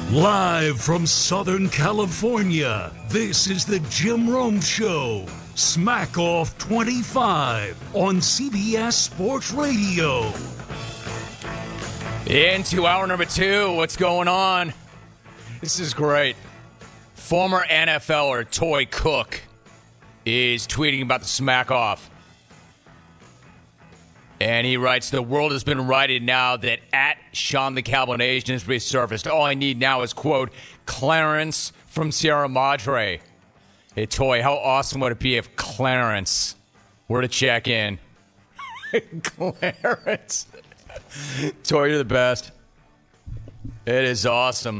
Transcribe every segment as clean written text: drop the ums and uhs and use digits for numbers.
Live from Southern California, this is the Jim Rome Show. Smack Off 25 on CBS Sports Radio. Into hour number 2, what's going on? This is great. Former NFLer Toy Cook is tweeting about the Smack Off. And he writes, the world has been righted now that at Sean the Cowboy Nation has resurfaced. All I need now is, quote, Clarence from Sierra Madre. Hey, Toy, how awesome would it be if Clarence were to check in? Clarence. Toy, you're the best. It is awesome.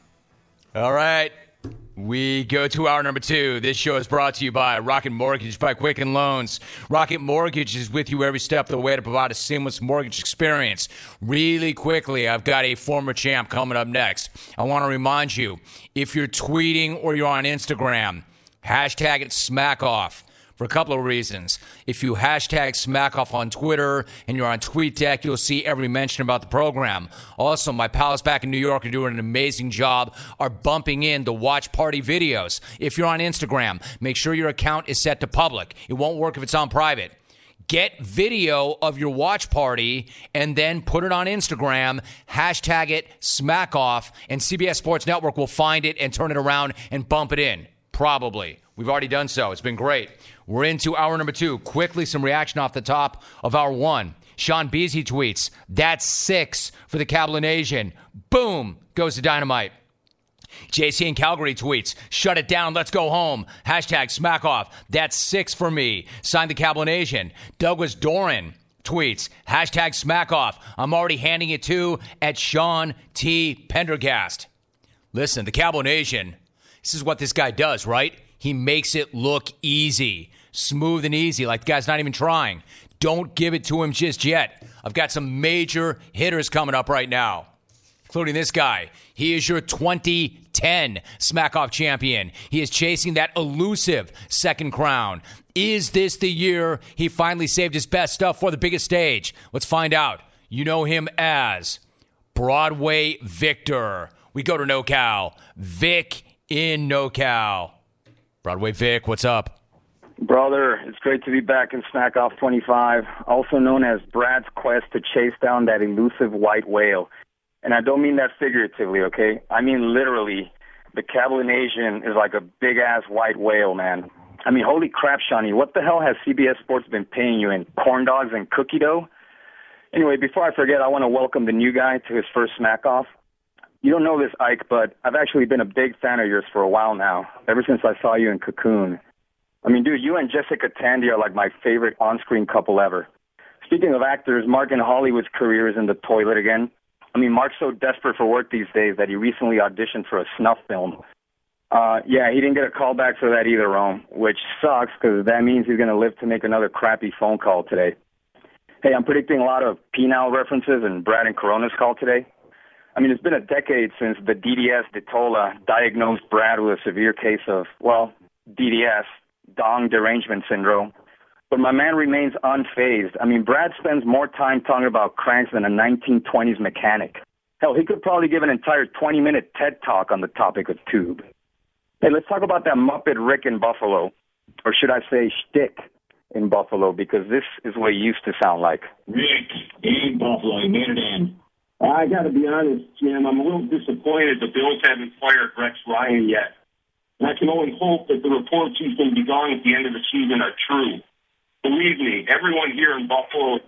All right. We go to hour number 2. This show is brought to you by Rocket Mortgage by Quicken Loans. Rocket Mortgage is with you every step of the way to provide a seamless mortgage experience. Really quickly, I've got a former champ coming up next. I want to remind you, if you're tweeting or you're on Instagram, hashtag it SmackOff. For a couple of reasons. If you hashtag SmackOff on Twitter and you're on TweetDeck, you'll see every mention about the program. Also, my pals back in New York are doing an amazing job, are bumping in the watch party videos. If you're on Instagram, make sure your account is set to public. It won't work if it's on private. Get video of your watch party and then put it on Instagram, hashtag it SmackOff, and CBS Sports Network will find it and turn it around and bump it in. Probably. We've already done so. It's been great. We're into hour number 2. Quickly, some reaction off the top of hour 1. Sean Beasley tweets, that's 6 for the Cowboy Nation. Boom, goes to Dynamite. JC in Calgary tweets, shut it down, let's go home. Hashtag SmackOff, that's 6 for me. Signed the Cowboy Nation. Douglas Doran tweets, hashtag SmackOff. I'm already handing it to at Sean T. Pendergast. Listen, the Cowboy Nation, this is what this guy does, right? He makes it look easy, smooth and easy, like the guy's not even trying. Don't give it to him just yet. I've got some major hitters coming up right now, including this guy. He is your 2010 Smack-Off champion. He is chasing that elusive second crown. Is this the year he finally saved his best stuff for the biggest stage? Let's find out. You know him as Broadway Victor. We go to NoCal. Vic in NoCal. Broadway Vic, what's up? Brother, it's great to be back in Smack Off 25, also known as Brad's quest to chase down that elusive white whale. And I don't mean that figuratively, okay? I mean literally. The Cowboy Nation is like a big-ass white whale, man. I mean, holy crap, Shawnee, what the hell has CBS Sports been paying you in corn dogs and cookie dough? Anyway, before I forget, I want to welcome the new guy to his first Smack Off. You don't know this, Ike, but I've actually been a big fan of yours for a while now, ever since I saw you in Cocoon. I mean, dude, you and Jessica Tandy are like my favorite on-screen couple ever. Speaking of actors, Mark and Hollywood's career is in the toilet again. I mean, Mark's so desperate for work these days that he recently auditioned for a snuff film. Yeah, he didn't get a call back for that either, Rome, which sucks because that means he's going to live to make another crappy phone call today. Hey, I'm predicting a lot of penile references in Brad and Corona's call today. I mean, it's been a decade since the DDS Detola diagnosed Brad with a severe case of, well, DDS, Dong Derangement Syndrome. But my man remains unfazed. I mean, Brad spends more time talking about cranks than a 1920s mechanic. Hell, he could probably give an entire 20-minute TED Talk on the topic of tube. Hey, let's talk about that Muppet Rick in Buffalo. Or should I say shtick in Buffalo, because this is what he used to sound like. Rick in Buffalo, he made it in. I got to be honest, Jim, I'm a little disappointed the Bills haven't fired Rex Ryan yet. And I can only hope that the reports he's going to be gone at the end of the season are true. Believe me, everyone here in Buffalo.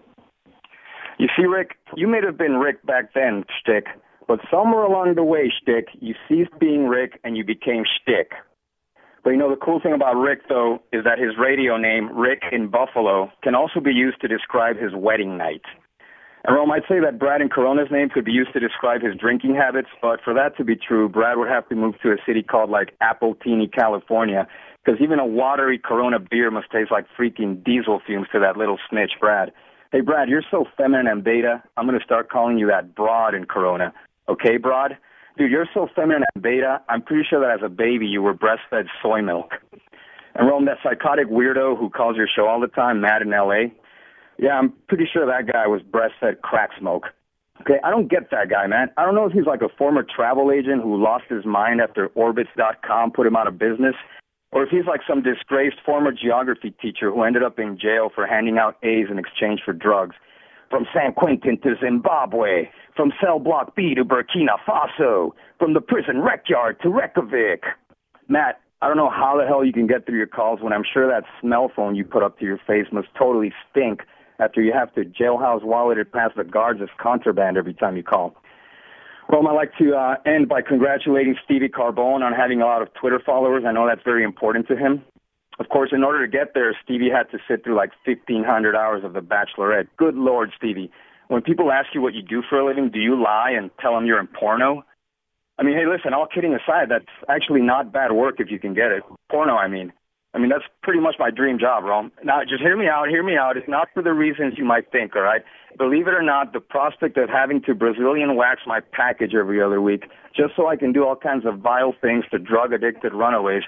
You see, Rick, you may have been Rick back then, Shtick, but somewhere along the way, Shtick, you ceased being Rick and you became Shtick. But you know, the cool thing about Rick, though, is that his radio name, Rick in Buffalo, can also be used to describe his wedding night. And Rome, I'd say that Brad and Corona's name could be used to describe his drinking habits, but for that to be true, Brad would have to move to a city called, like, Appletini, California, because even a watery Corona beer must taste like freaking diesel fumes to that little snitch, Brad. Hey, Brad, you're so feminine and beta, I'm going to start calling you that broad in Corona. Okay, broad? Dude, you're so feminine and beta, I'm pretty sure that as a baby you were breastfed soy milk. And Rome, that psychotic weirdo who calls your show all the time, Matt in L.A., yeah, I'm pretty sure that guy was breastfed crack smoke. Okay, I don't get that guy, man. I don't know if he's like a former travel agent who lost his mind after Orbitz.com put him out of business, or if he's like some disgraced former geography teacher who ended up in jail for handing out A's in exchange for drugs. From San Quentin to Zimbabwe, from cell block B to Burkina Faso, from the prison rec yard to Reykjavik. Matt, I don't know how the hell you can get through your calls when I'm sure that smell phone you put up to your face must totally stink after you have to jailhouse wallet it past the guards as contraband every time you call. Well, I'd like to end by congratulating Stevie Carbone on having a lot of Twitter followers. I know that's very important to him. Of course, in order to get there, Stevie had to sit through like 1,500 hours of The Bachelorette. Good Lord, Stevie. When people ask you what you do for a living, do you lie and tell them you're in porno? I mean, hey, listen, all kidding aside, that's actually not bad work if you can get it. Porno, I mean, that's pretty much my dream job, Rome. Now, just hear me out. It's not for the reasons you might think, all right? Believe it or not, the prospect of having to Brazilian wax my package every other week just so I can do all kinds of vile things to drug-addicted runaways.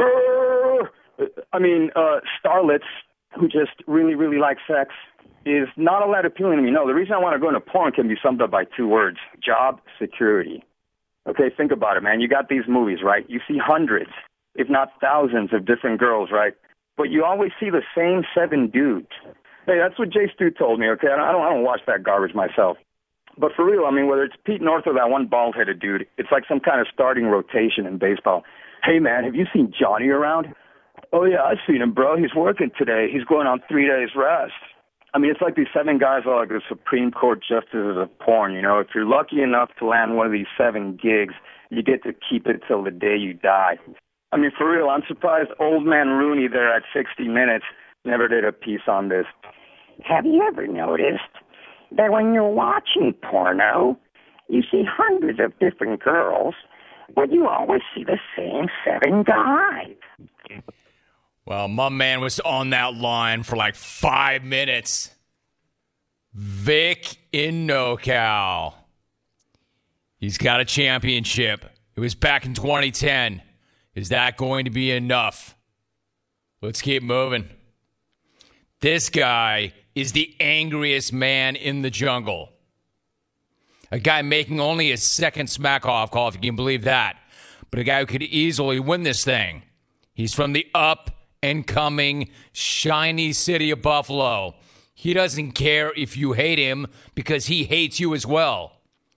Starlets who just really, really like sex is not all that appealing to me. No, the reason I want to go into porn can be summed up by 2 words: job security. Okay, think about it, man. You got these movies, right? You see hundreds, if not thousands of different girls, right? But you always see the same 7 dudes. Hey, that's what Jay Stu told me, okay? I don't watch that garbage myself. But for real, I mean, whether it's Pete North or that one bald-headed dude, it's like some kind of starting rotation in baseball. Hey, man, have you seen Johnny around? Oh, yeah, I've seen him, bro. He's working today. He's going on 3 days rest. I mean, it's like these 7 guys are like the Supreme Court justices of porn, you know. If you're lucky enough to land one of these 7 gigs, you get to keep it till the day you die. I mean, for real, I'm surprised old man Rooney there at 60 Minutes never did a piece on this. Have you ever noticed that when you're watching porno, you see hundreds of different girls, but you always see the same 7 guys? Well, my man was on that line for like 5 minutes. Vic in NoCal. He's got a championship. It was back in 2010. Is that going to be enough? Let's keep moving. This guy is the angriest man in the jungle. A guy making only his 2nd smack-off call, if you can believe that. But a guy who could easily win this thing. He's from the up-and-coming shiny city of Buffalo. He doesn't care if you hate him because he hates you as well.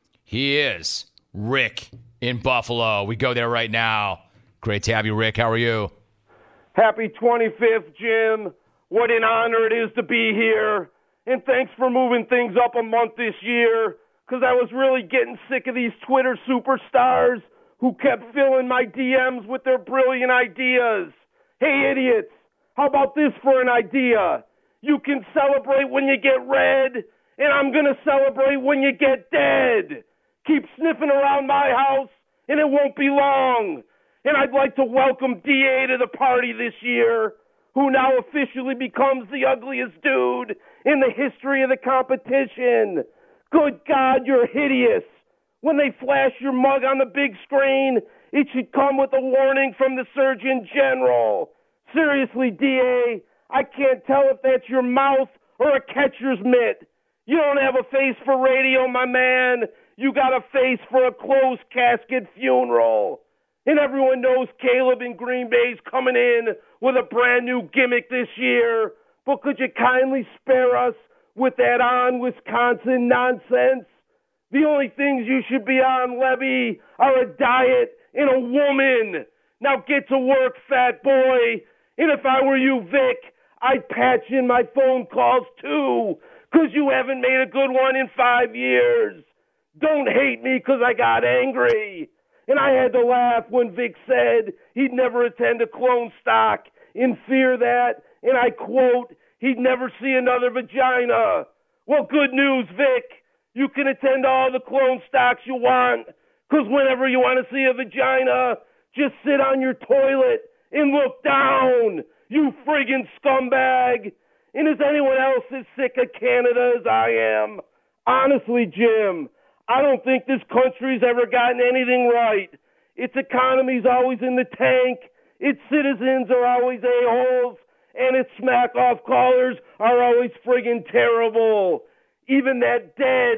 He is Rick in Buffalo. We go there right now. Great to have you, Rick. How are you? Happy 25th, Jim. What an honor it is to be here. And thanks for moving things up a month this year, because I was really getting sick of these Twitter superstars who kept filling my DMs with their brilliant ideas. Hey, idiots, how about this for an idea? You can celebrate when you get red, and I'm going to celebrate when you get dead. Keep sniffing around my house, and it won't be long. And I'd like to welcome DA to the party this year, who now officially becomes the ugliest dude in the history of the competition. Good God, you're hideous. When they flash your mug on the big screen, it should come with a warning from the Surgeon General. Seriously, DA, I can't tell if that's your mouth or a catcher's mitt. You don't have a face for radio, my man. You got a face for a closed casket funeral. And everyone knows Caleb in Green Bay's coming in with a brand new gimmick this year. But could you kindly spare us with that on Wisconsin nonsense? The only things you should be on, Levy, are a diet and a woman. Now get to work, fat boy. And if I were you, Vic, I'd patch in my phone calls too, 'cause you haven't made a good one in 5 years. Don't hate me 'cause I got angry. And I had to laugh when Vic said he'd never attend a clone stock in fear that, and I quote, he'd never see another vagina. Well, good news, Vic. You can attend all the clone stocks you want, 'cause whenever you want to see a vagina, just sit on your toilet and look down, you friggin' scumbag. And is anyone else as sick of Canada as I am? Honestly, Jim, I don't think this country's ever gotten anything right. Its economy's always in the tank, its citizens are always a-holes, and its smack-off callers are always friggin' terrible. Even that dead,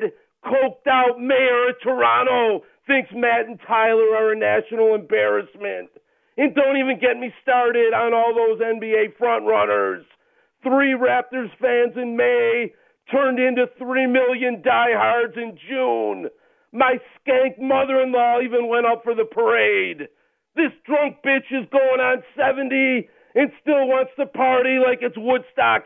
coked out mayor of Toronto thinks Matt and Tyler are a national embarrassment. And don't even get me started on all those NBA frontrunners. 3 Raptors fans in May turned into 3 million diehards in June. My skank mother-in-law even went up for the parade. This drunk bitch is going on 70 and still wants to party like it's Woodstock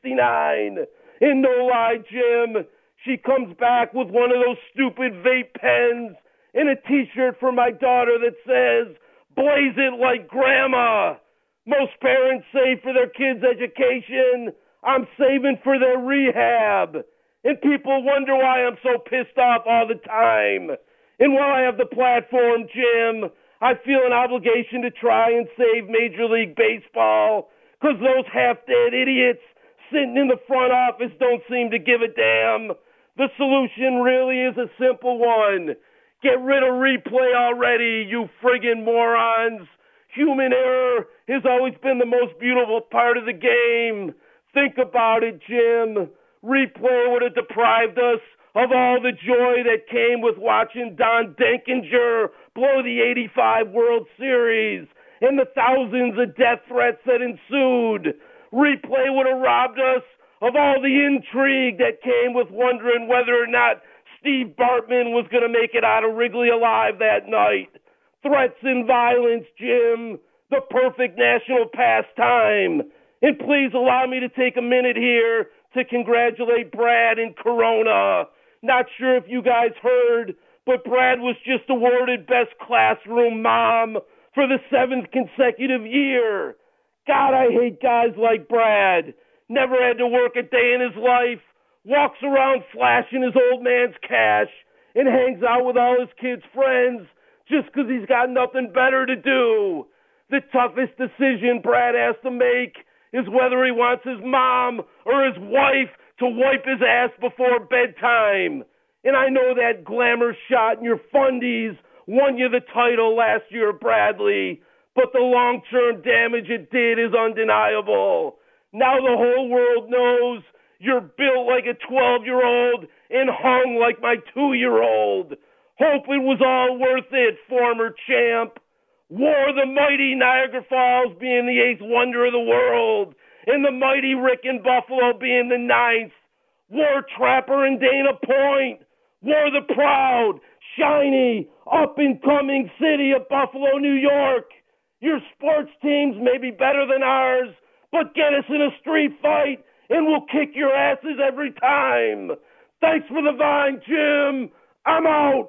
69. And no lie, Jim, she comes back with one of those stupid vape pens and a t-shirt for my daughter that says, "Blaze it like grandma." Most parents save for their kids' education. I'm saving for their rehab. And people wonder why I'm so pissed off all the time. And while I have the platform, Jim, I feel an obligation to try and save Major League Baseball, because those half-dead idiots sitting in the front office don't seem to give a damn. The solution really is a simple one. Get rid of replay already, you friggin' morons. Human error has always been the most beautiful part of the game. Think about it, Jim. Replay would have deprived us of all the joy that came with watching Don Denkinger blow the '85 World Series and the thousands of death threats that ensued. Replay would have robbed us of all the intrigue that came with wondering whether or not Steve Bartman was going to make it out of Wrigley alive that night. Threats and violence, Jim, the perfect national pastime. And please allow me to take a minute here to congratulate Brad in Corona. Not sure if you guys heard, but Brad was just awarded Best Classroom Mom for the 7th consecutive year. God, I hate guys like Brad. Never had to work a day in his life, walks around flashing his old man's cash, and hangs out with all his kids' friends just because he's got nothing better to do. The toughest decision Brad has to make is whether he wants his mom or his wife to wipe his ass before bedtime. And I know that glamour shot in your fundies won you the title last year, Bradley, but the long-term damage it did is undeniable. Now the whole world knows you're built like a 12-year-old and hung like my 2-year-old. Hope it was all worth it, former champ. War the mighty Niagara Falls being the 8th wonder of the world, and the mighty Rick in Buffalo being the 9th. War Trapper and Dana Point. War the proud, shiny, up-and-coming city of Buffalo, New York. Your sports teams may be better than ours, but get us in a street fight, and we'll kick your asses every time. Thanks for the vine, Jim. I'm out.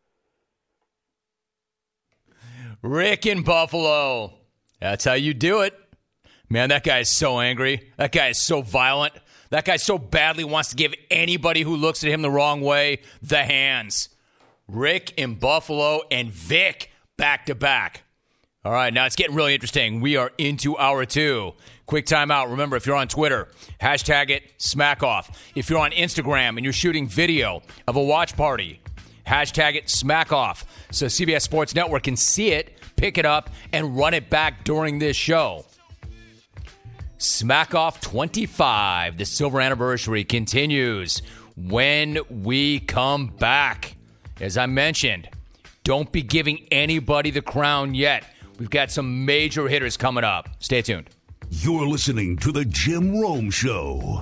Rick in Buffalo. That's how you do it. Man, that guy is so angry. That guy is so violent. That guy so badly wants to give anybody who looks at him the wrong way the hands. Rick in Buffalo and Vic back to back. All right, now it's getting really interesting. We are into hour 2. Quick timeout. Remember, if you're on Twitter, hashtag it SmackOff. If you're on Instagram and you're shooting video of a watch party, hashtag it SmackOff. So CBS Sports Network can see it, pick it up, and run it back during this show. SmackOff 25, the silver anniversary, continues when we come back. As I mentioned, don't be giving anybody the crown yet. We've got some major hitters coming up. Stay tuned. You're listening to The Jim Rome Show.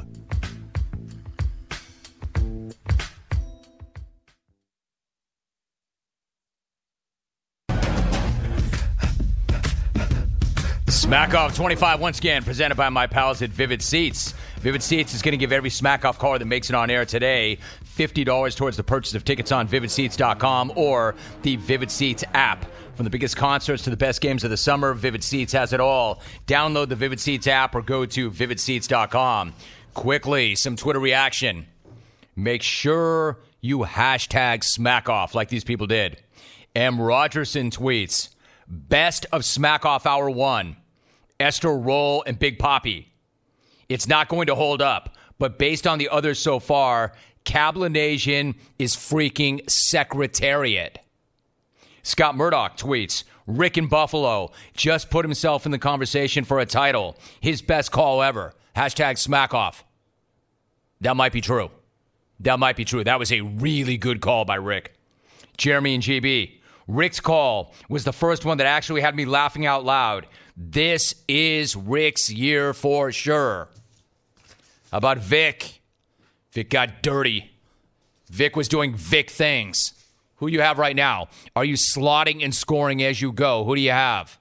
Smack Off 25 once again presented by my pals at Vivid Seats. Vivid Seats is going to give every Smack Off caller that makes it on air today $50 towards the purchase of tickets on VividSeats.com or the Vivid Seats app. From the biggest concerts to the best games of the summer, Vivid Seats has it all. Download the Vivid Seats app or go to VividSeats.com. Quickly, some Twitter reaction. Make sure you hashtag SmackOff like these people did. M. Rogerson tweets, best of Smack Off Hour 1. Esther Roll and Big Poppy. It's not going to hold up, but based on the others so far, Cablinasian is freaking Secretariat. Scott Murdoch tweets, Rick in Buffalo just put himself in the conversation for a title. His best call ever. Hashtag SmackOff. That might be true. That might be true. That was a really good call by Rick. Jeremy and JB. Rick's call was the first one that actually had me laughing out loud. This is Rick's year for sure. How about Vic? Vic got dirty. Vic was doing Vic things. Who you have right now? Are you slotting and scoring as you go? Who do you have?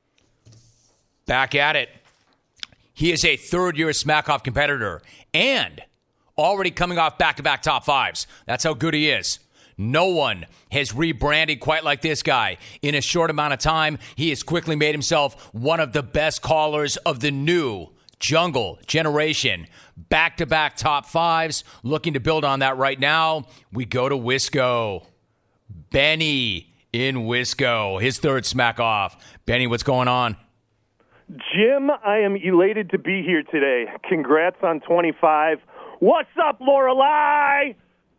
Back at it. He is a third-year Smack-Off competitor and already coming off back-to-back top fives. That's how good he is. No one has rebranded quite like this guy. In a short amount of time, he has quickly made himself one of the best callers of the new Jungle generation. Back-to-back top fives. Looking to build on that right now. We go to Wisco. Benny in Wisco. His third Smack-Off. Benny, what's going on? Jim, I am elated to be here today. Congrats on 25. What's up, Lorelei?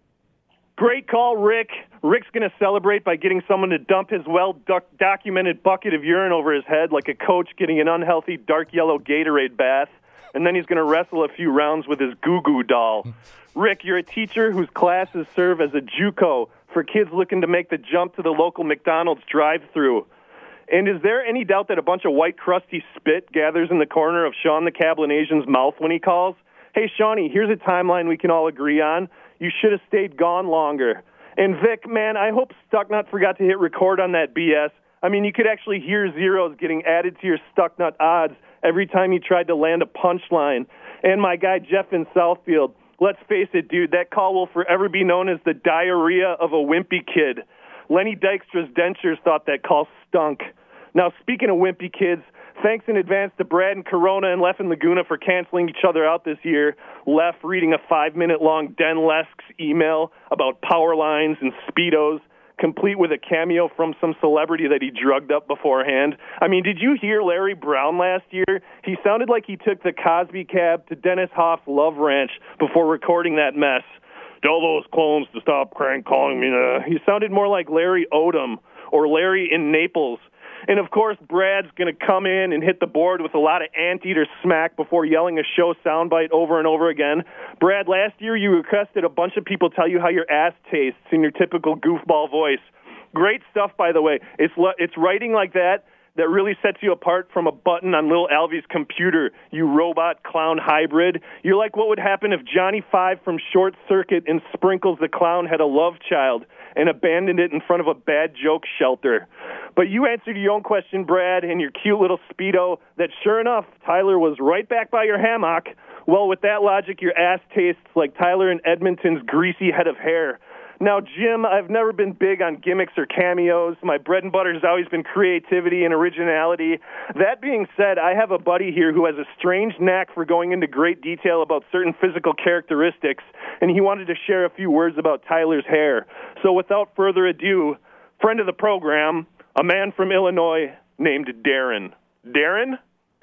Great call, Rick. Rick's going to celebrate by getting someone to dump his well-documented bucket of urine over his head like a coach getting an unhealthy dark yellow Gatorade bath, and then he's going to wrestle a few rounds with his goo-goo doll. Rick, you're a teacher whose classes serve as a JUCO for kids looking to make the jump to the local McDonald's drive-thru. And is there any doubt that a bunch of white, crusty spit gathers in the corner of Sean the Cablinasian's mouth when he calls? Hey, Shawnee, here's a timeline we can all agree on. You should have stayed gone longer. And Vic, man, I hope Stucknut forgot to hit record on that BS. I mean, you could actually hear zeros getting added to your Stucknut odds every time you tried to land a punchline. And my guy Jeff in Southfield, let's face it, dude, that call will forever be known as the diarrhea of a wimpy kid. Lenny Dykstra's dentures thought that call stunk. Now, speaking of wimpy kids, thanks in advance to Brad and Corona and Leff and Laguna for canceling each other out this year. Leff reading a 5-minute-long Den Lesks email about power lines and Speedos, complete with a cameo from some celebrity that he drugged up beforehand. I mean, did you hear Larry Brown last year? He sounded like he took the Cosby cab to Dennis Hoff's Love Ranch before recording that mess. Tell those clones to stop calling me. He sounded more like Larry Odom or Larry in Naples. And, of course, Brad's going to come in and hit the board with a lot of anteater smack before yelling a show soundbite over and over again. Brad, last year you requested a bunch of people tell you how your ass tastes in your typical goofball voice. Great stuff, by the way. It's writing like that really sets you apart from a button on little Alvy's computer, you robot clown hybrid. You're like what would happen if Johnny Five from Short Circuit and Sprinkles the Clown had a love child and abandoned it in front of a bad joke shelter. But you answered your own question, Brad, in your cute little Speedo that, sure enough, Tyler was right back by your hammock. Well, with that logic, your ass tastes like Tyler and Edmonton's greasy head of hair. Now, Jim, I've never been big on gimmicks or cameos. My bread and butter has always been creativity and originality. That being said, I have a buddy here who has a strange knack for going into great detail about certain physical characteristics, and he wanted to share a few words about Tyler's hair. So without further ado, friend of the program, a man from Illinois named Darren. Darren?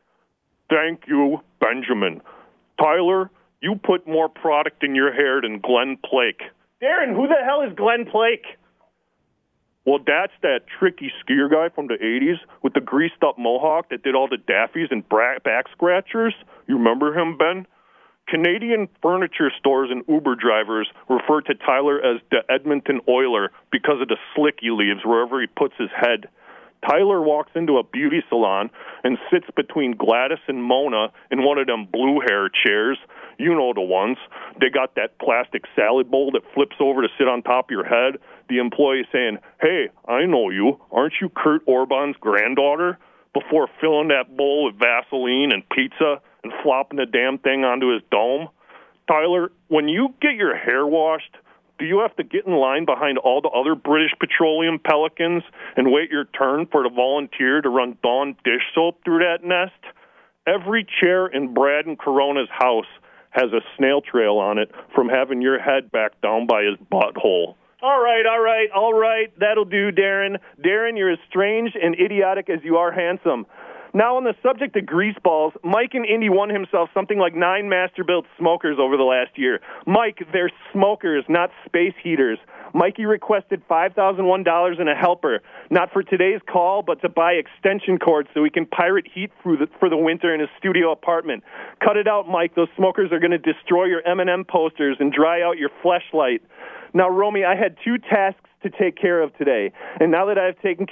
Thank you, Benjamin. Tyler, you put more product in your hair than Glenn Plake. Darren, who the hell is Glenn Plake? Well, that's that tricky skier guy from the 80s with the greased-up mohawk that did all the daffies and back scratchers. You remember him, Ben? Canadian furniture stores and Uber drivers refer to Tyler as the Edmonton Oiler because of the slick he leaves wherever he puts his head. Tyler walks into a beauty salon and sits between Gladys and Mona in one of them blue hair chairs. You know the ones. They got that plastic salad bowl that flips over to sit on top of your head. The employee saying, "Hey, I know you. Aren't you Kurt Orban's granddaughter?" Before filling that bowl with Vaseline and pizza and flopping the damn thing onto his dome. Tyler, when you get your hair washed, do you have to get in line behind all the other British Petroleum pelicans and wait your turn for the volunteer to run Dawn dish soap through that nest? Every chair in Brad and Corona's house has a snail trail on it from having your head back down by his butthole. All right. That'll do, Darren. Darren, you're as strange and idiotic as you are handsome. Now, on the subject of greaseballs, Mike in Indy won himself something like 9 Masterbuilt smokers over the last year. Mike, they're smokers, not space heaters. Mikey requested $5,001 and a helper, not for today's call, but to buy extension cords so he can pirate heat for the winter in his studio apartment. Cut it out, Mike. Those smokers are going to destroy your M&M posters and dry out your fleshlight. Now, Romy, I had 2 tasks to take care of today, and now that I've taken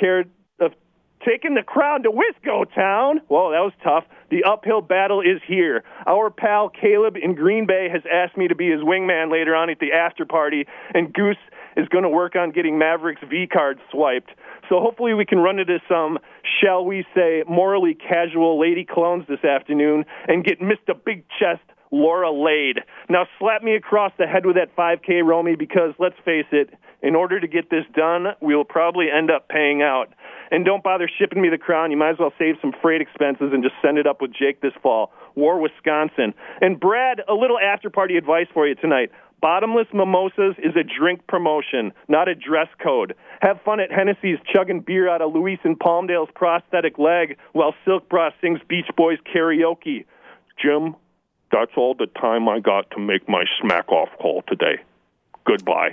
the crown to Wisco Town. Whoa, that was tough. The uphill battle is here. Our pal Caleb in Green Bay has asked me to be his wingman later on at the after party, and Goose is going to work on getting Maverick's V-card swiped. So hopefully we can run into some, shall we say, morally casual lady clones this afternoon and get Mr. Big Chest Laura laid. Now slap me across the head with that 5K, Romy, because let's face it, in order to get this done, we'll probably end up paying out. And don't bother shipping me the crown. You might as well save some freight expenses and just send it up with Jake this fall. War, Wisconsin. And Brad, a little after-party advice for you tonight. Bottomless mimosas is a drink promotion, not a dress code. Have fun at Hennessy's chugging beer out of Luis and Palmdale's prosthetic leg while Silk Bra sings Beach Boys karaoke. Jim, that's all the time I got to make my smack-off call today. Goodbye.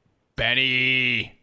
Benny.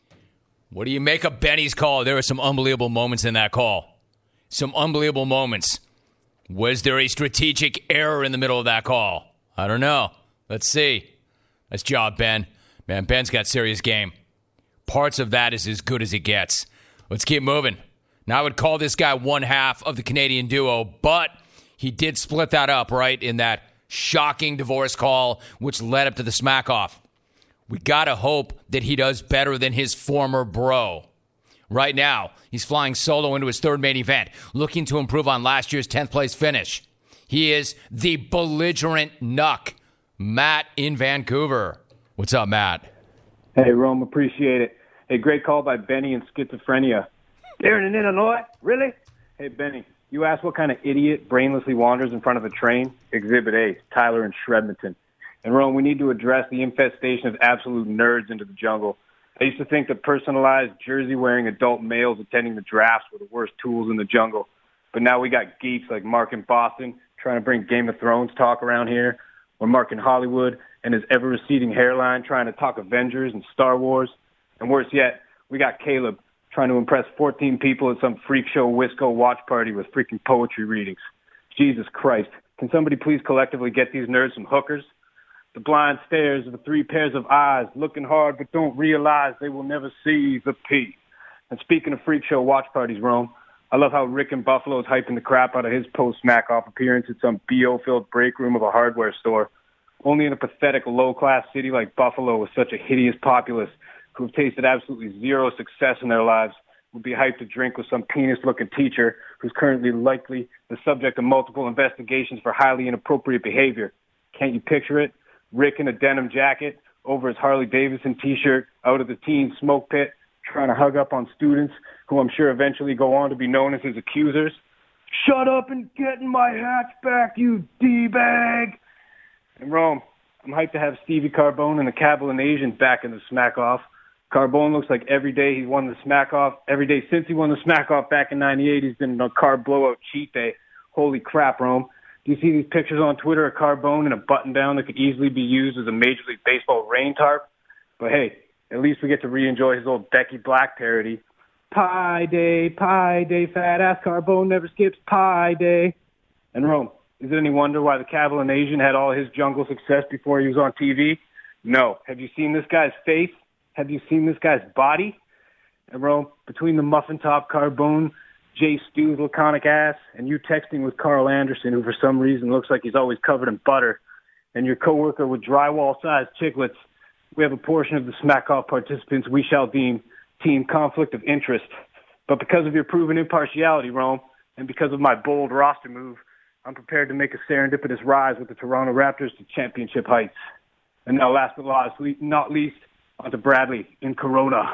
What do you make of Benny's call? There were some unbelievable moments in that call. Some unbelievable moments. Was there a strategic error in the middle of that call? I don't know. Let's see. Nice job, Ben. Man, Ben's got serious game. Parts of that is as good as it gets. Let's keep moving. Now I would call this guy one half of the Canadian duo, but he did split that up, right, in that shocking divorce call, which led up to the smack-off. We got to hope that he does better than his former bro. Right now, he's flying solo into his 3rd main event, looking to improve on last year's 10th place finish. He is the belligerent Nuck, Matt in Vancouver. What's up, Matt? Hey, Rome, appreciate it. Hey, great call by Benny and Schizophrenia. Aaron in Illinois? Really? Hey, Benny, you asked what kind of idiot brainlessly wanders in front of a train? Exhibit A, Tyler in Shredmonton. And, Rome, we need to address the infestation of absolute nerds into the jungle. I used to think that personalized jersey-wearing adult males attending the drafts were the worst tools in the jungle. But now we got geeks like Mark in Boston trying to bring Game of Thrones talk around here, or Mark in Hollywood and his ever-receding hairline trying to talk Avengers and Star Wars. And worse yet, we got Caleb trying to impress 14 people at some freak show Wisco watch party with freaking poetry readings. Jesus Christ. Can somebody please collectively get these nerds some hookers? The blind stares of the 3 pairs of eyes, looking hard but don't realize they will never see the P. And speaking of freak show watch parties, Rome, I love how Rick in Buffalo is hyping the crap out of his post-smack-off appearance at some BO-filled break room of a hardware store. Only in a pathetic low-class city like Buffalo with such a hideous populace who have tasted absolutely zero success in their lives would be hyped to drink with some penis-looking teacher who's currently likely the subject of multiple investigations for highly inappropriate behavior. Can't you picture it? Rick in a denim jacket over his Harley-Davidson T-shirt out of the teen smoke pit trying to hug up on students who I'm sure eventually go on to be known as his accusers. Shut up and get in my hatch back, you D-bag! And Rome, I'm hyped to have Stevie Carbone and the Cavalan Asian back in the smack-off. Carbone looks like every day he's won the smack-off. Every day since he won the smack-off back in 98, he's been on a carb blowout cheat day. Holy crap, Rome. Do you see these pictures on Twitter of Carbone in a button-down that could easily be used as a Major League Baseball rain tarp? But hey, at least we get to re-enjoy his old Becky Black parody. Pie day, fat-ass Carbone never skips pie day. And Rome, is it any wonder why the Cavalan Asian had all his jungle success before he was on TV? No. Have you seen this guy's face? Have you seen this guy's body? And Rome, between the muffin-top Carbone, Jay Stu's laconic ass, and you texting with Carl Anderson, who for some reason looks like he's always covered in butter, and your coworker with drywall-sized chiclets, we have a portion of the smack-off participants we shall deem team conflict of interest. But because of your proven impartiality, Rome, and because of my bold roster move, I'm prepared to make a serendipitous rise with the Toronto Raptors to championship heights. And now, last but not least, onto Bradley in Corona.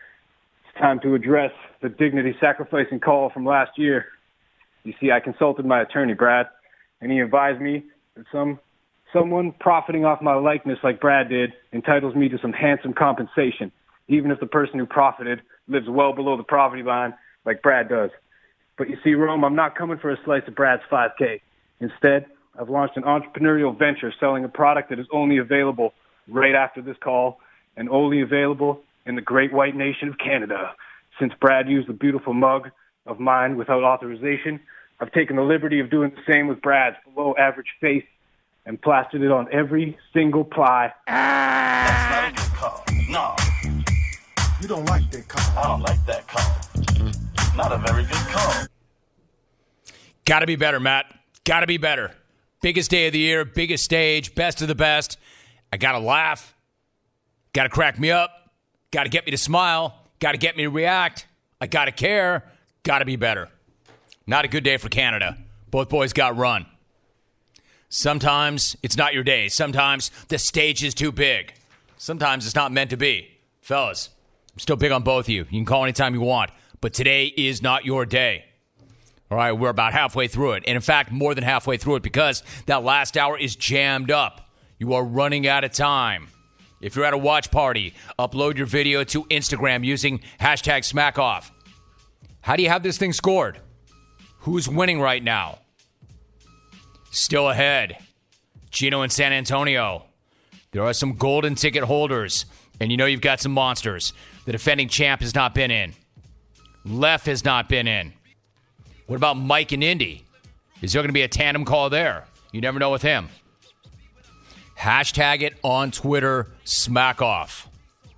It's time to address the dignity-sacrificing call from last year. You see, I consulted my attorney, Brad, and he advised me that someone profiting off my likeness like Brad did entitles me to some handsome compensation, even if the person who profited lives well below the poverty line like Brad does. But you see, Rome, I'm not coming for a slice of Brad's 5K. Instead, I've launched an entrepreneurial venture selling a product that is only available right after this call and only available in the great white nation of Canada. Since Brad used the beautiful mug of mine without authorization, I've taken the liberty of doing the same with Brad's below-average face and plastered it on every single ply. That's not a good call. No. You don't like that call. I don't like that call. Not a very good call. Got to be better, Matt. Got to be better. Biggest day of the year, biggest stage, best of the best. I got to laugh. Got to crack me up. Got to get me to smile. Got to get me to react. I got to care. Got to be better. Not a good day for Canada. Both boys got run. Sometimes it's not your day. Sometimes the stage is too big. Sometimes it's not meant to be. Fellas, I'm still big on both of you. You can call anytime you want. But today is not your day. All right, we're about halfway through it. And in fact, more than halfway through it because that last hour is jammed up. You are running out of time. If you're at a watch party, upload your video to Instagram using hashtag SmackOff. How do you have this thing scored? Who's winning right now? Still ahead. Gino in San Antonio. There are some golden ticket holders, and you know you've got some monsters. The defending champ has not been in. Lef has not been in. What about Mike in Indy? Is there going to be a tandem call there? You never know with him. Hashtag it on Twitter, SmackOff.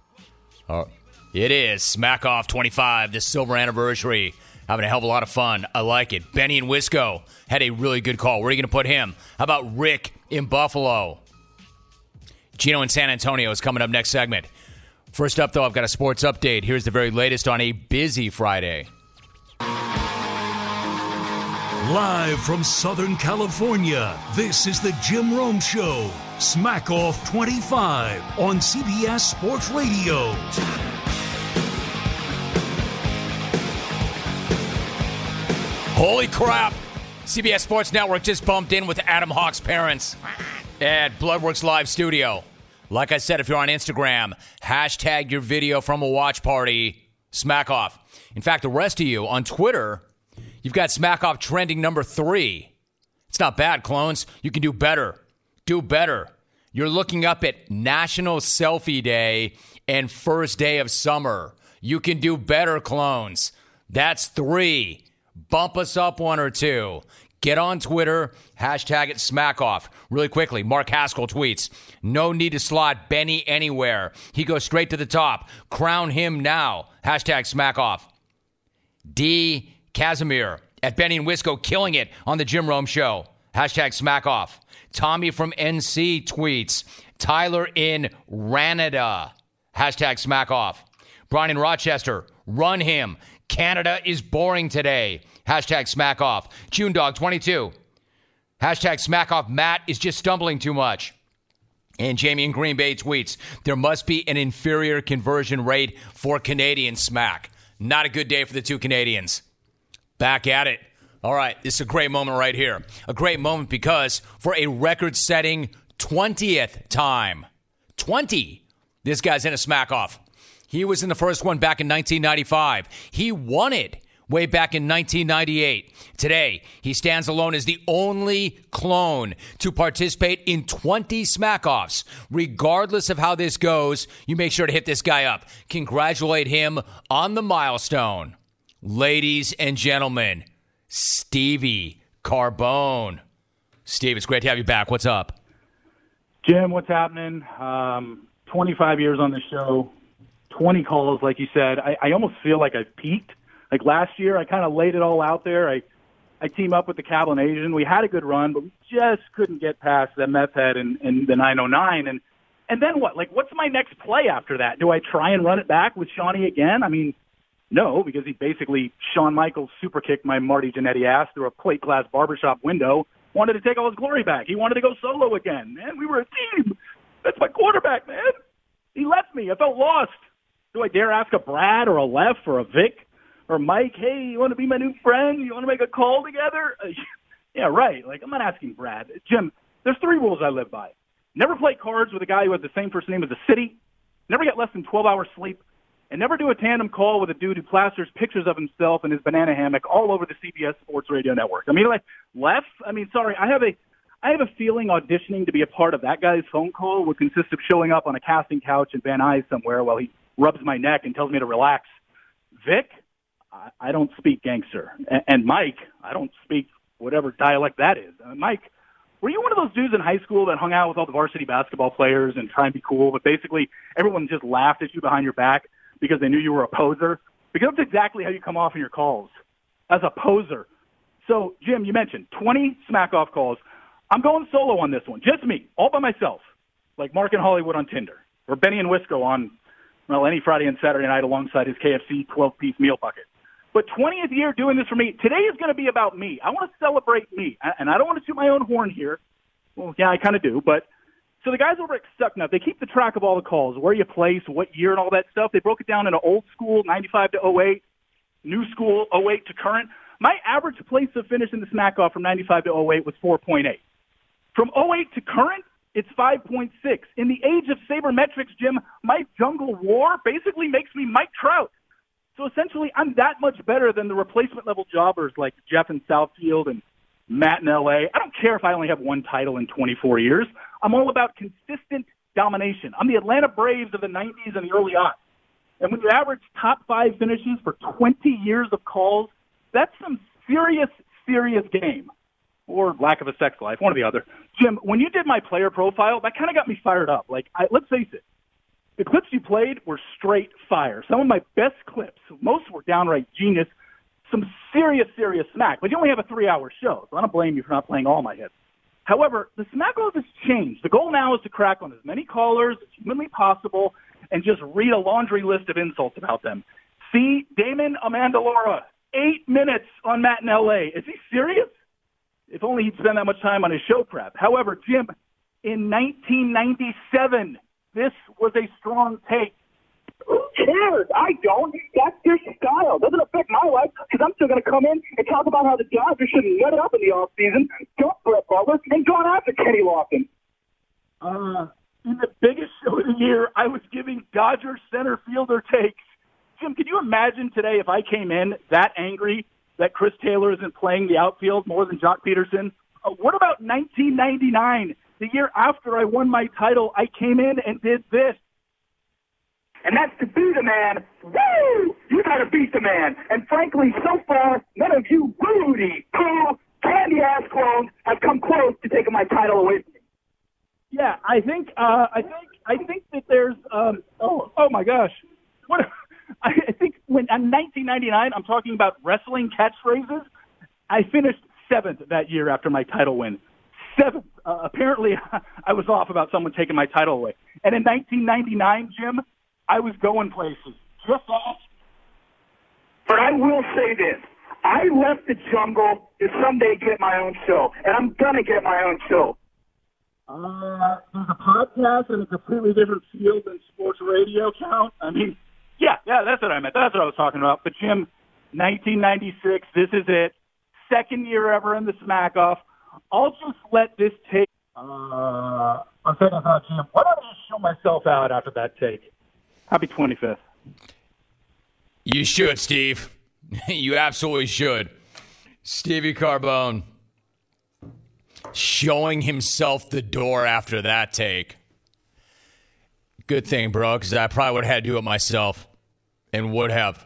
It is SmackOff25, the silver anniversary. Having a hell of a lot of fun. I like it. Benny in Wisco had a really good call. Where are you going to put him? How about Rick in Buffalo? Gino in San Antonio is coming up next segment. First up, though, I've got a sports update. Here's the very latest on a busy Friday. Live from Southern California, this is the Jim Rome Show. Smack Off 25 on CBS Sports Radio. Holy crap! CBS Sports Network just bumped in with Adam Hawk's parents at Bloodworks Live Studio. Like I said, if you're on Instagram, hashtag your video from a watch party, Smack Off. In fact, the rest of you on Twitter, you've got Smack Off trending number 3. It's not bad, clones. You can do better. Do better. You're looking up at National Selfie Day and first day of summer. You can do better, clones. That's 3. Bump us up 1 or 2. Get on Twitter, hashtag it SmackOff. Really quickly, Mark Haskell tweets, no need to slot Benny anywhere. He goes straight to the top. Crown him now. Hashtag SmackOff. D. Casimir at Benny and Wisco killing it on the Jim Rome Show. Hashtag SmackOff. Tommy from NC tweets, Tyler in Ranada. Hashtag SmackOff. Brian in Rochester, run him. Canada is boring today. Hashtag SmackOff. June Dog 22. Hashtag SmackOff. Matt is just stumbling too much. And Jamie in Green Bay tweets, there must be an inferior conversion rate for Canadian smack. Not a good day for the two Canadians. Back at it. All right, this is a great moment right here. A great moment because for a record-setting 20th time, 20, this guy's in a smack-off. He was in the first one back in 1995. He won it way back in 1998. Today, he stands alone as the only clone to participate in 20 smack-offs. Regardless of how this goes, you make sure to hit this guy up. Congratulate him on the milestone. Ladies and gentlemen, Stevie Carbone. Steve, it's great to have you back. What's up? Jim, what's happening? 25 years on the show, 20 calls, like you said. I almost feel like I've peaked. Like last year, I kind of laid it all out there. I team up with the Cablin Asian. We had a good run, but we just couldn't get past the meth head and the 909. And then what? Like, what's my next play after that? Do I try and run it back with Shawnee again? I mean, no, because he basically, Shawn Michaels super kicked my Marty Jannetty ass through a plate glass barbershop window, wanted to take all his glory back. He wanted to go solo again. Man, we were a team. That's my quarterback, man. He left me. I felt lost. Do I dare ask a Brad or a Lef or a Vic or Mike, hey, you want to be my new friend? You want to make a call together? Yeah, right. Like, I'm not asking Brad. Jim, there's 3 rules I live by. Never play cards with a guy who has the same first name as the city. Never get less than 12 hours sleep. And never do a tandem call with a dude who plasters pictures of himself in his banana hammock all over the CBS Sports Radio Network. I mean, like, Lef, I mean, sorry, I I have a feeling auditioning to be a part of that guy's phone call would consist of showing up on a casting couch in Van Nuys somewhere while he rubs my neck and tells me to relax. Vic, I don't speak gangster. And Mike, I don't speak whatever dialect that is. Mike, were you one of those dudes in high school that hung out with all the varsity basketball players and try and be cool, but basically everyone just laughed at you behind your back because they knew you were a poser? Because that's exactly how you come off in your calls, as a poser. So, Jim, you mentioned 20 smack-off calls. I'm going solo on this one. Just me, all by myself, like Mark and Hollywood on Tinder, or Benny and Wisco on, well, any Friday and Saturday night alongside his KFC 12-piece meal bucket. But 20th year doing this for me, today is going to be about me. I want to celebrate me, and I don't want to toot my own horn here. Well, yeah, I kind of do, but so the guys over at Stucknut, they keep the track of all the calls, where you place, what year, and all that stuff. They broke it down into old school, 95 to 08, new school, 08 to current. My average place of finish in the smack-off from 95 to 08 was 4.8. From 08 to current, it's 5.6. In the age of sabermetrics, Jim, my jungle war basically makes me Mike Trout. So essentially, I'm that much better than the replacement-level jobbers like Jeff in Southfield and Matt in L.A. I don't care if I only have one title in 24 years. I'm all about consistent domination. I'm the Atlanta Braves of the 90s and the early aughts. And when you average top 5 finishes for 20 years of calls, that's some serious, serious game. Or lack of a sex life, one or the other. Jim, when you did my player profile, that kind of got me fired up. Let's face it, the clips you played were straight fire. Some of my best clips, most were downright genius. Some serious, serious smack. But you only have a 3-hour show, so I don't blame you for not playing all my hits. However, the smack-off has changed. The goal now is to crack on as many callers as humanly possible and just read a laundry list of insults about them. See, Damon Amandalora, 8 minutes on Matt in L.A. Is he serious? If only he'd spend that much time on his show prep. However, Jim, in 1997, this was a strong take. Who cares? I don't. That's your style. Doesn't affect my life because I'm still going to come in and talk about how the Dodgers should nut it up in the offseason, dump Brett Butler, and go after Kenny Lofton. In the biggest show of the year, I was giving Dodger center fielder takes. Jim, could you imagine today if I came in that angry that Chris Taylor isn't playing the outfield more than Jock Peterson? What about 1999, the year after I won my title? I came in and did this. And that's to be the man. Woo! You got to beat the man. And frankly, so far, none of you Rudy, cool, candy-ass clones have come close to taking my title away from me. Yeah, I think that there's oh my gosh. I think when in 1999, I'm talking about wrestling catchphrases, I finished 7th that year after my title win. 7th. Apparently, I was off about someone taking my title away. And in 1999, Jim, I was going places. Just off. But I will say this. I left the jungle to someday get my own show. And I'm going to get my own show. There's a podcast in a completely different field than sports radio count. I mean, yeah, that's what I meant. That's what I was talking about. But, Jim, 1996, this is it. 2nd year ever in the smack-off. I'll just let this take. I'm thinking about, Jim, why don't I just show myself out after that take? Happy 25th. You should, Steve. You absolutely should. Stevie Carbone showing himself the door after that take. Good thing, bro, because I probably would have had to do it myself and would have.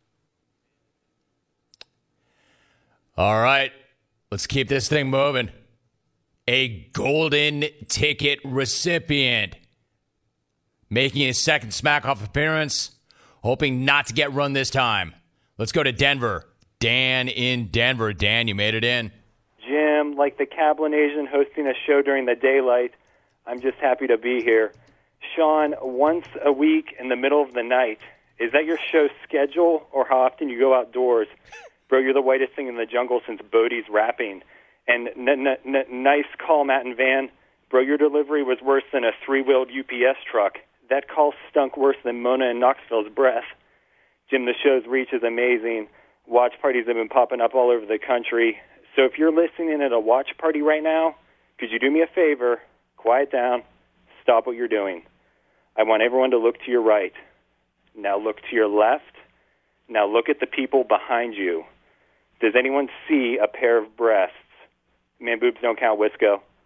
All right, let's keep this thing moving. A golden ticket recipient making his 2nd smack-off appearance, hoping not to get run this time. Let's go to Denver. Dan in Denver. Dan, you made it in. Jim, like the Kaplan Asian hosting a show during the daylight, I'm just happy to be here. Sean, once a week in the middle of the night, is that your show schedule or how often you go outdoors? Bro, you're the whitest thing in the jungle since Bodie's rapping. And nice call, Matt and Van. Bro, your delivery was worse than a 3-wheeled UPS truck. That call stunk worse than Mona and Knoxville's breath. Jim, the show's reach is amazing. Watch parties have been popping up all over the country. So if you're listening at a watch party right now, could you do me a favor? Quiet down. Stop what you're doing. I want everyone to look to your right. Now look to your left. Now look at the people behind you. Does anyone see a pair of breasts? Man, boobs don't count, Wisco.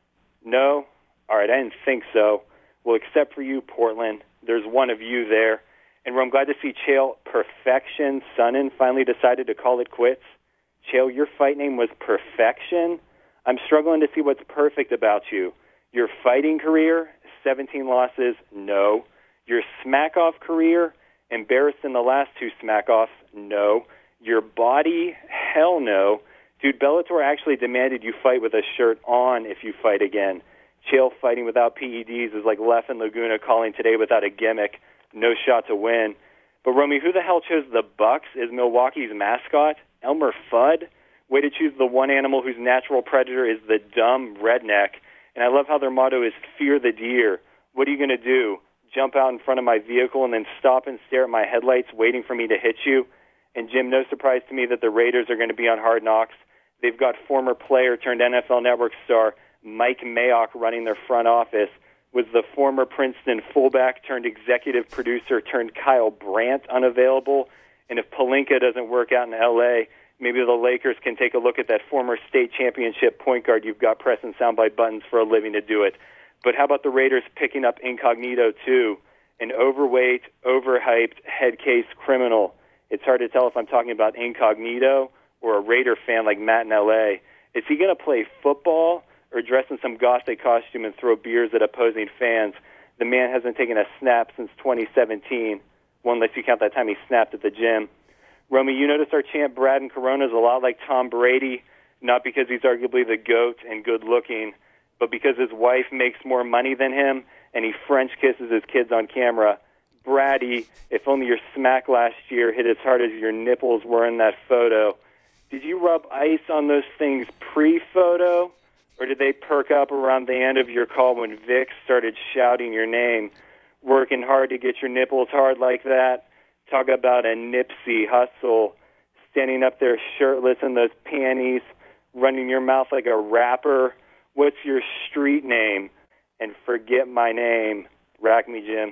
No? All right, I didn't think so. Well, except for you, Portland. There's one of you there. And I'm glad to see Chael Perfection Sonnen finally decided to call it quits. Chael, your fight name was Perfection? I'm struggling to see what's perfect about you. Your fighting career, 17 losses, no. Your smack-off career, embarrassed in the last 2 smack-offs, no. Your body, hell no. Dude, Bellator actually demanded you fight with a shirt on if you fight again. Chael fighting without PEDs is like Lef and Laguna calling today without a gimmick. No shot to win. But, Romy, who the hell chose the Bucks as Milwaukee's mascot? Elmer Fudd? Way to choose the one animal whose natural predator is the dumb redneck. And I love how their motto is fear the deer. What are you going to do? Jump out in front of my vehicle and then stop and stare at my headlights waiting for me to hit you? And, Jim, no surprise to me that the Raiders are going to be on Hard Knocks. They've got former player turned NFL Network star Mike Mayock running their front office. Was the former Princeton fullback turned executive producer turned Kyle Brandt unavailable? And if Pelinka doesn't work out in L.A., maybe the Lakers can take a look at that former state championship point guard you've got pressing soundbite buttons for a living to do it. But how about the Raiders picking up Incognito, too? An overweight, overhyped, head case criminal. It's hard to tell if I'm talking about Incognito or a Raider fan like Matt in L.A. Is he going to play football or dress in some gothic costume and throw beers at opposing fans? The man hasn't taken a snap since 2017. One unless you count that time he snapped at the gym. Romy, you notice our champ Braden Corona is a lot like Tom Brady, not because he's arguably the GOAT and good-looking, but because his wife makes more money than him and he French kisses his kids on camera. Brady, if only your smack last year hit as hard as your nipples were in that photo. Did you rub ice on those things pre-photo, or did they perk up around the end of your call when Vic started shouting your name? Working hard to get your nipples hard like that? Talk about a Nipsey hustle. Standing up there shirtless in those panties, running your mouth like a rapper. What's your street name? And forget my name. Rack me, Jim.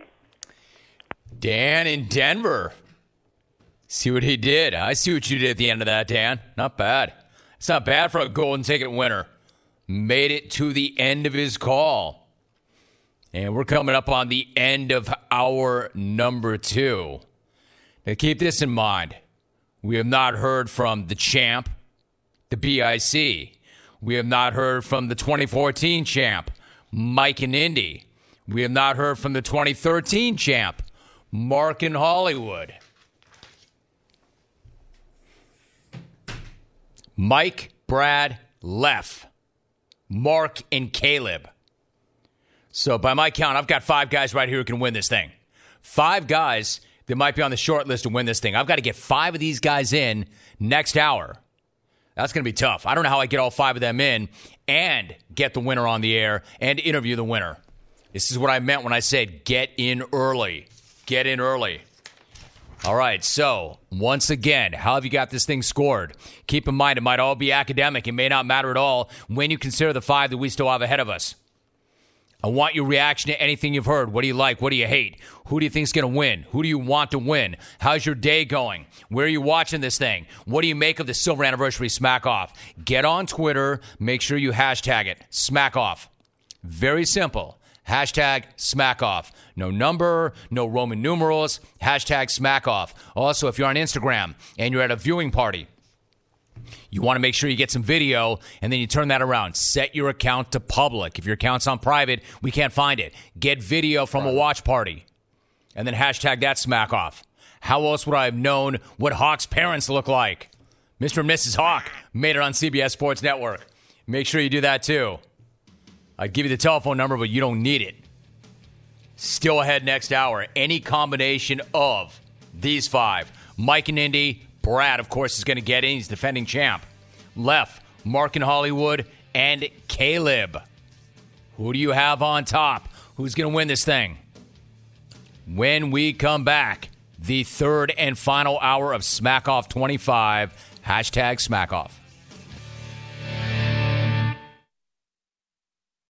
Dan in Denver. See what he did. I see what you did at the end of that, Dan. Not bad. It's not bad for a golden ticket winner. Made it to the end of his call. And we're coming up on the end of hour number 2. Now keep this in mind. We have not heard from the champ, the BIC. We have not heard from the 2014 champ, Mike in Indy. We have not heard from the 2013 champ, Mark in Hollywood. Mike, Brad, Lef, Mark, and Caleb. So by my count, I've got 5 guys right here who can win this thing. 5 guys that might be on the short list to win this thing. I've got to get 5 of these guys in next hour. That's going to be tough. I don't know how I get all 5 of them in and get the winner on the air and interview the winner. This is what I meant when I said get in early. Get in early. All right, so once again, how have you got this thing scored? Keep in mind, it might all be academic. It may not matter at all when you consider the 5 that we still have ahead of us. I want your reaction to anything you've heard. What do you like? What do you hate? Who do you think's going to win? Who do you want to win? How's your day going? Where are you watching this thing? What do you make of the Silver Anniversary Smack Off? Get on Twitter. Make sure you hashtag it. Smack Off. Very simple. Hashtag Smack Off. No number, no Roman numerals. Hashtag Smack Off. Also, if you're on Instagram and you're at a viewing party, you want to make sure you get some video, and then you turn that around. Set your account to public. If your account's on private, we can't find it. Get video from a watch party, and then hashtag that Smack Off. How else would I have known what Hawk's parents look like? Mr. and Mrs. Hawk made it on CBS Sports Network. Make sure you do that, too. I'd give you the telephone number, but you don't need it. Still ahead next hour. Any combination of these 5. Mike in Indy. Brad, of course, is going to get in. He's defending champ. Lef, Mark in Hollywood, and Caleb. Who do you have on top? Who's going to win this thing? When we come back, the third and final hour of Smack Off 25. Hashtag Smack Off.